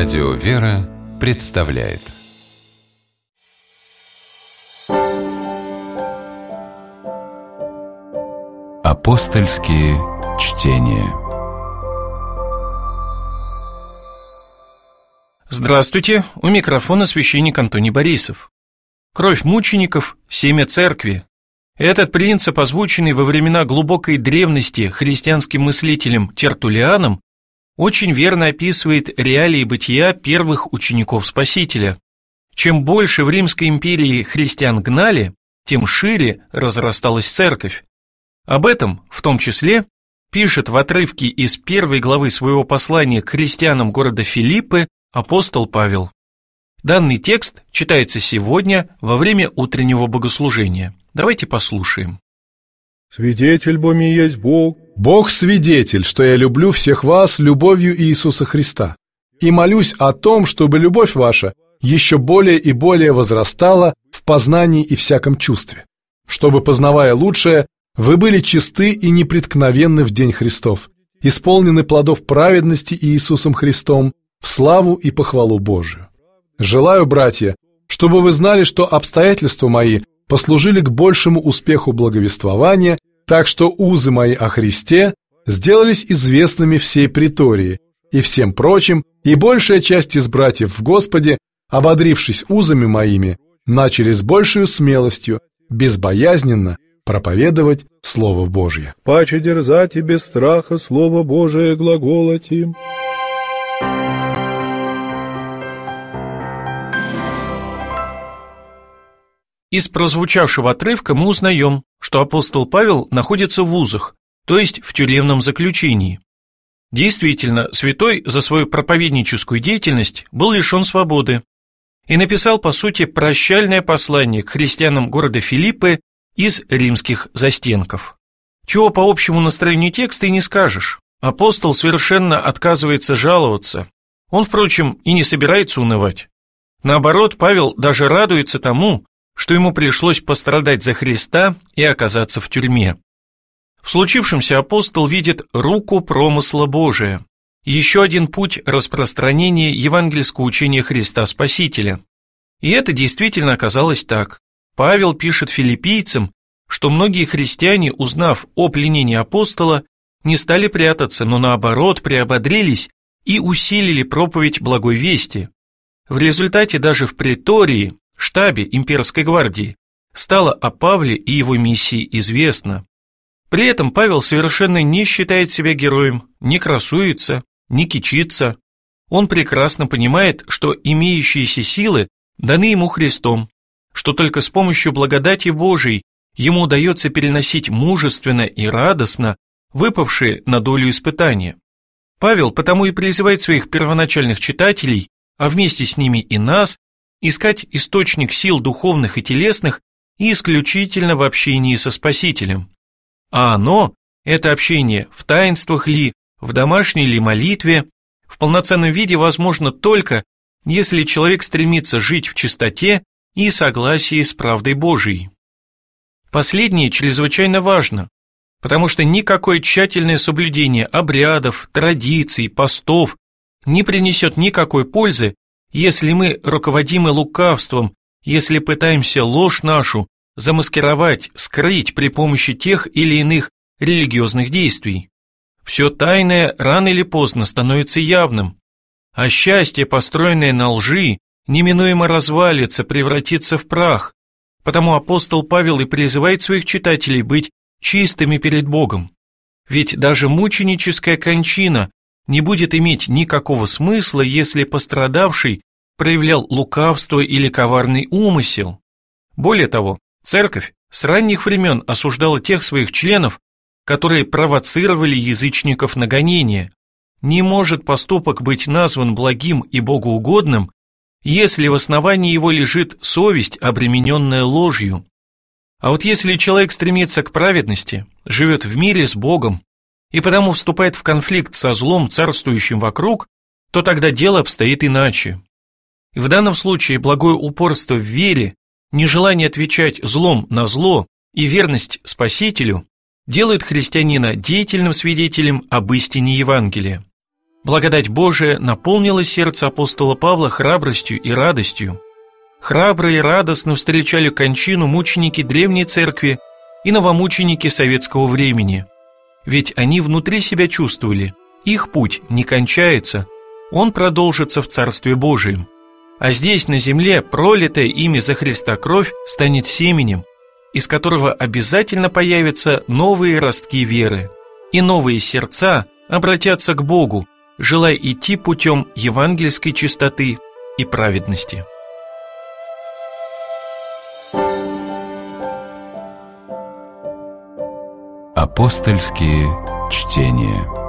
Радио «Вера» представляет Апостольские чтения. Здравствуйте, у микрофона священник Антоний Борисов. Кровь мучеников – семя церкви. Этот принцип, озвученный во времена глубокой древности христианским мыслителем Тертуллианом, очень верно описывает реалии бытия первых учеников Спасителя. Чем больше в Римской империи христиан гнали, тем шире разрасталась церковь. Об этом, в том числе, пишет в отрывке из 1 главы своего послания к христианам города Филиппы апостол Павел. Данный текст читается сегодня во время утреннего богослужения. Давайте послушаем. «Свидетель бо ми есть Бог». «Бог свидетель, что я люблю всех вас любовью Иисуса Христа, и молюсь о том, чтобы любовь ваша еще более и более возрастала в познании и всяком чувстве, чтобы, познавая лучшее, вы были чисты и непреткновенны в день Христов, исполнены плодов праведности Иисусом Христом в славу и похвалу Божию. Желаю, братья, чтобы вы знали, что обстоятельства мои послужили к большему успеху благовествования, так что узы мои о Христе сделались известными всей притории и всем прочим, и большая часть из братьев в Господе, ободрившись узами моими, начали с большей смелостью, безбоязненно проповедовать Слово Божье. Паче дерзать и без страха Слово Божие глаголати». Из прозвучавшего отрывка мы узнаем, что апостол Павел находится в вузах, то есть в тюремном заключении. Действительно, святой за свою проповедническую деятельность был лишен свободы и написал, по сути, прощальное послание к христианам города Филиппы из римских застенков. Чего по общему настроению текста и не скажешь. Апостол совершенно отказывается жаловаться. Он, впрочем, и не собирается унывать. Наоборот, Павел даже радуется тому, что ему пришлось пострадать за Христа и оказаться в тюрьме. В случившемся апостол видит руку промысла Божия, еще один путь распространения евангельского учения Христа Спасителя. И это действительно оказалось так. Павел пишет филиппийцам, что многие христиане, узнав о пленении апостола, не стали прятаться, но наоборот приободрились и усилили проповедь благой вести. В результате даже в притории, штабе имперской гвардии, стало о Павле и его миссии известно. При этом Павел совершенно не считает себя героем, не красуется, не кичится. Он прекрасно понимает, что имеющиеся силы даны ему Христом, что только с помощью благодати Божией ему удается переносить мужественно и радостно выпавшие на долю испытания. Павел потому и призывает своих первоначальных читателей, а вместе с ними и нас, искать источник сил духовных и телесных и исключительно в общении со Спасителем. А оно, это общение, в таинствах ли, в домашней ли молитве, в полноценном виде возможно только, если человек стремится жить в чистоте и согласии с правдой Божией. Последнее чрезвычайно важно, потому что никакое тщательное соблюдение обрядов, традиций, постов не принесет никакой пользы, если мы руководимы лукавством, если пытаемся ложь нашу замаскировать, скрыть при помощи тех или иных религиозных действий. Все тайное рано или поздно становится явным, а счастье, построенное на лжи, неминуемо развалится, превратится в прах. Потому апостол Павел и призывает своих читателей быть чистыми перед Богом. Ведь даже мученическая кончина не будет иметь никакого смысла, если пострадавший проявлял лукавство или коварный умысел. Более того, церковь с ранних времен осуждала тех своих членов, которые провоцировали язычников на гонение. Не может поступок быть назван благим и богоугодным, если в основании его лежит совесть, обремененная ложью. А вот если человек стремится к праведности, живет в мире с Богом и потому вступает в конфликт со злом, царствующим вокруг, то тогда дело обстоит иначе. И в данном случае благое упорство в вере, нежелание отвечать злом на зло и верность Спасителю делают христианина деятельным свидетелем об истине Евангелия. Благодать Божия наполнила сердце апостола Павла храбростью и радостью. Храбро и радостно встречали кончину мученики Древней Церкви и новомученики советского времени. Ведь они внутри себя чувствовали, их путь не кончается, он продолжится в Царстве Божием. А здесь, на земле, пролитая ими за Христа кровь станет семенем, из которого обязательно появятся новые ростки веры, и новые сердца обратятся к Богу, желая идти путем евангельской чистоты и праведности. Апостольские чтения.